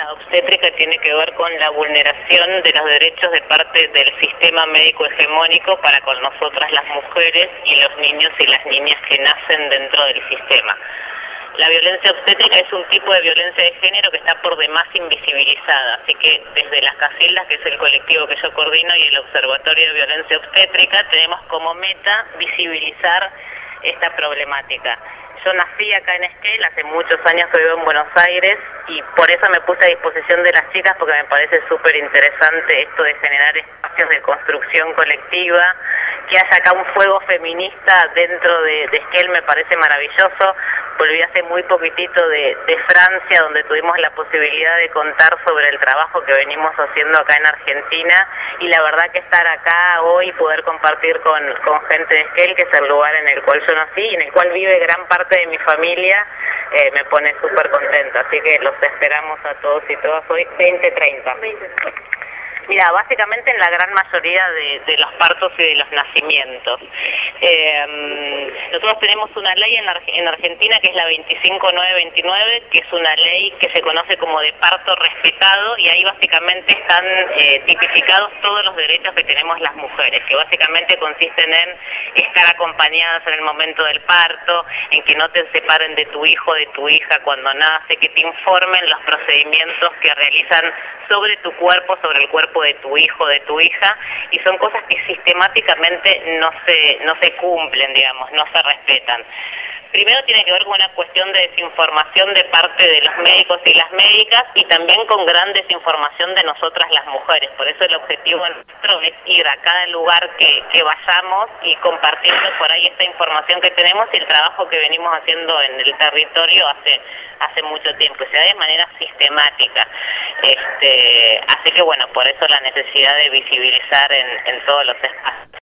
obstétrica tiene que ver con la vulneración de los derechos de parte del sistema médico hegemónico para con nosotras las mujeres y los niños y las niñas que nacen dentro del sistema. La violencia obstétrica es un tipo de violencia de género que está por demás invisibilizada, así que desde las Casildas, que es el colectivo que yo coordino, y el Observatorio de Violencia Obstétrica, tenemos como meta visibilizar esta problemática. Yo nací acá en Esquel, hace muchos años que vivo en Buenos Aires y por eso me puse a disposición de las chicas porque me parece súper interesante esto de generar espacios de construcción colectiva, que haya acá un fuego feminista dentro de Esquel me parece maravilloso. Volví hace muy poquitito de Francia, donde tuvimos la posibilidad de contar sobre el trabajo que venimos haciendo acá en Argentina, y la verdad que estar acá hoy, poder compartir con gente de Esquel, que es el lugar en el cual yo nací y en el cual vive gran parte de mi familia, me pone súper contenta, así que los esperamos a todos y todas hoy 20:30. Mira, básicamente en la gran mayoría de los partos y de los nacimientos. Nosotros tenemos una ley en Argentina que es la 25929, que es una ley que se conoce como de parto respetado, y ahí básicamente están tipificados todos los derechos que tenemos las mujeres, que básicamente consisten en estar acompañadas en el momento del parto, en que no te separen de tu hijo o de tu hija cuando nace, que te informen los procedimientos que realizan sobre tu cuerpo, sobre el cuerpo de tu hijo o de tu hija, y son cosas que sistemáticamente no se cumplen, digamos, no se respetan. Primero tiene que ver con una cuestión de desinformación de parte de los médicos y las médicas, y también con gran desinformación de nosotras las mujeres. Por eso el objetivo nuestro es ir a cada lugar que vayamos y compartiendo por ahí esta información que tenemos y el trabajo que venimos haciendo en el territorio hace mucho tiempo, y se da de manera sistemática. Así que bueno, por eso la necesidad de visibilizar en todos los espacios.